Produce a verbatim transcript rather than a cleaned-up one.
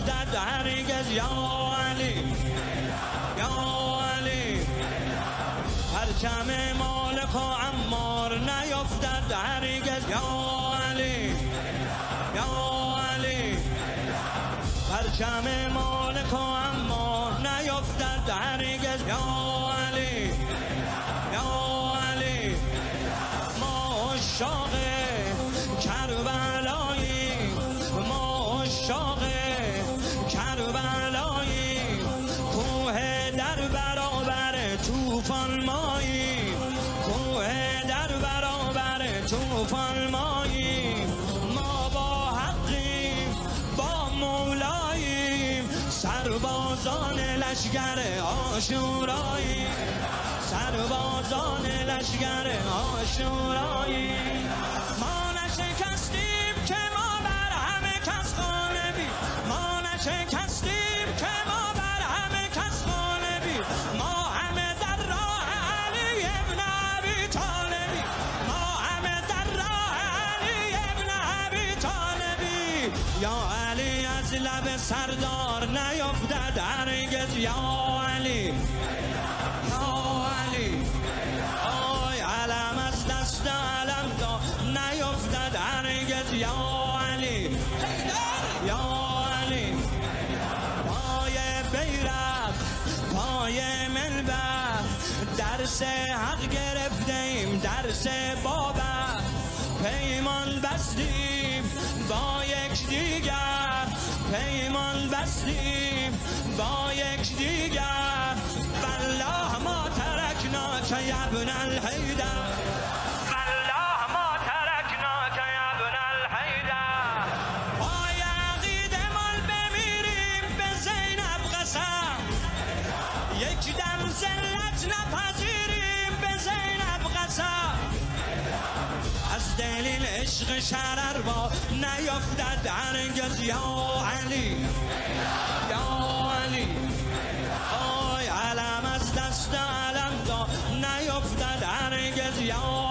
نیفتد هرگز یا علی یا علی پرچم مالک و عمار نیفتد هرگز یا علی یا علی پرچم مالک و عمار نیفتد هرگز یا علی یا علی ما عشاق کربلایی ما عشاق کربلایی کوه در برابر طوفان مایی کوه در برابر طوفان مایی ما با حقیم با مولاییم سربازان لشگر عاشورایی سربازان لشگر عاشورایی ما نشکستیم که ما بر همه کس غالبی ما نشکستیم که ما بر همه کس غالبی ما همه در راه علی ابن ابی طالبی ما همه در راه علی ابن ابی طالبی یا علی از لب سردار نیفتد هرگز یا علی یا علی آی علم از دست علم دا نیفتد هرگز یا علی یا علی پای بیرق پای منبر درس حق گرفتیم درس بابر پیمان بستیم با یک دیگر پیمان بستیم با یک دیگر والله ما ترکناک یا ابن الحیدر والله ما ترکناک یا ابن الحیدر پای عقیدمان بمیریم به زینب قسم یک دم ذلت نپذیریم به زینب قسم از دلیل عشق شرر با نیفتد هرگز یا علی یا علی آی علم از دست علم دا نیفتد هرگز یا